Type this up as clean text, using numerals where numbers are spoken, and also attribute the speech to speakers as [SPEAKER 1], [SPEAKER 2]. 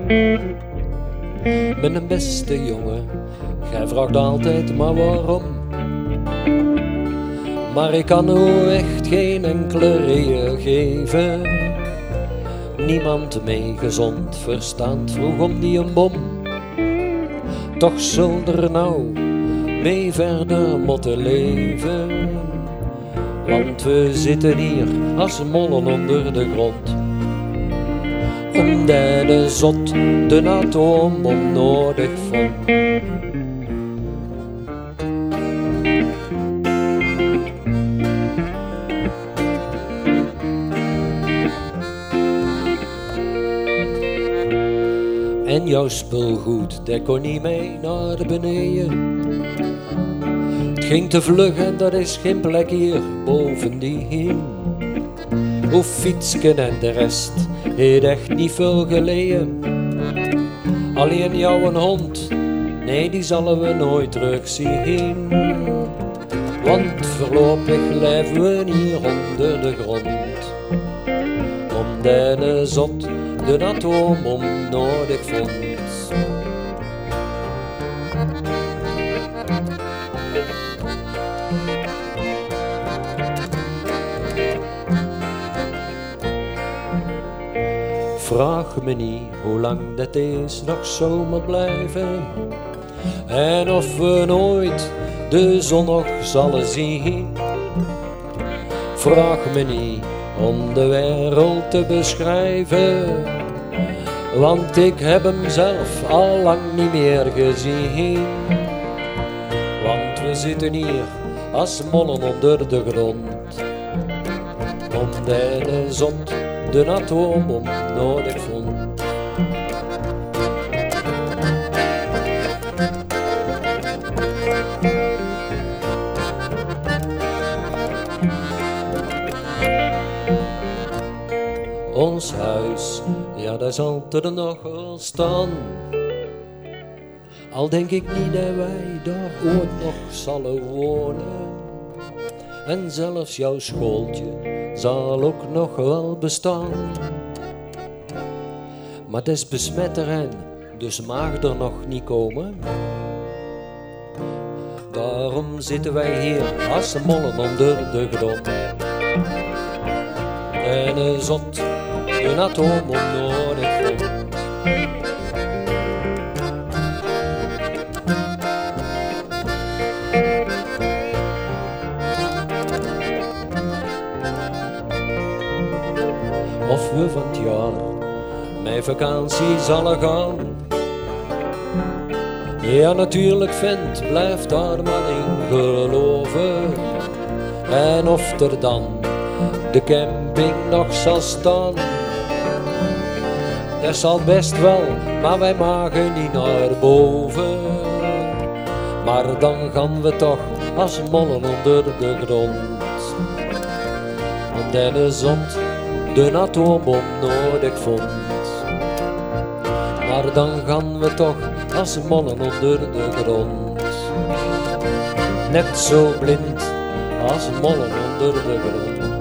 [SPEAKER 1] Mijn beste jongen, gij vraagt altijd maar waarom. Maar ik kan nou echt geen enkele reden geven. Niemand mee gezond verstand vroeg om die een bom. Toch zul er nou mee verder moeten leven. Want we zitten hier als mollen onder de grond. Omdat de zot de atoombom nodig vond. En jouw spulgoed, dat kon niet mee naar de beneden. Het ging te vlug en dat is geen plek hier bovendien. Hoe fietsken en de rest heeft echt niet veel geleden. Alleen jouw hond, nee die zullen we nooit terugzien. Want voorlopig blijven we hier onder de grond. Omdat de zot de atoombom nodig vond. Vraag me niet hoe lang dat is nog zo moet blijven. En of we nooit de zon nog zullen zien. Vraag me niet om de wereld te beschrijven. Want ik heb hem zelf al lang niet meer gezien. Want we zitten hier als mollen onder de grond. Omdat de zot de atoombom nodig vond. Ons huis, ja dat zal er nog wel staan. Al denk ik niet dat wij daar ooit nog zullen wonen. En zelfs jouw schooltje zal ook nog wel bestaan. Maar het is besmet terrein, dus mag er nog niet komen. Daarom zitten wij hier als mollen onder de grond. En de zot een atoombom nodig vond. Of we van het jaar met vakantie zullen gaan. Ja natuurlijk vent, blijf daar maar in geloven. En of er dan de camping nog zal staan. Dat zal best wel, maar wij mogen niet naar boven. Maar dan gaan we toch als mollen onder de grond. Omdat de zot de atoombom nodig vond. Maar dan gaan we toch als mollen onder de grond. Net zo blind als mollen onder de grond.